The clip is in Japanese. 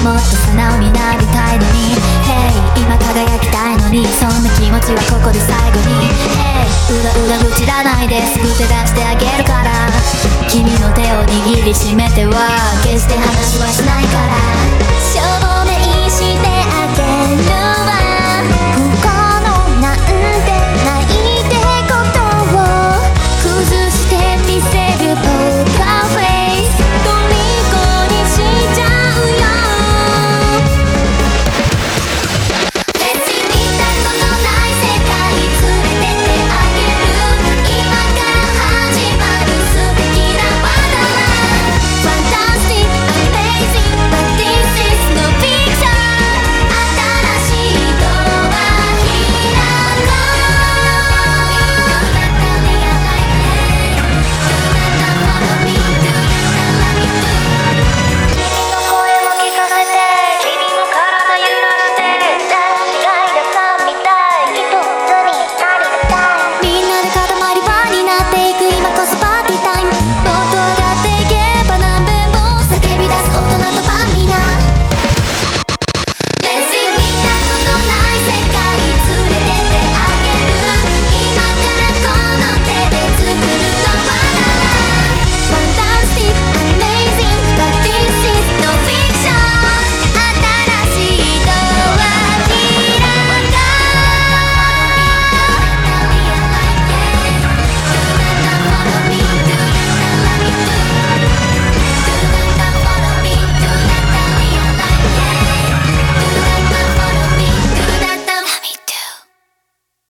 もっと素直になりたいのに Hey 今輝きたいのにそんな気持ちはここで最後に Hey うだうだ愚痴らないですぐ手出してあげるから君の手を握りしめては決して話はしないから証明して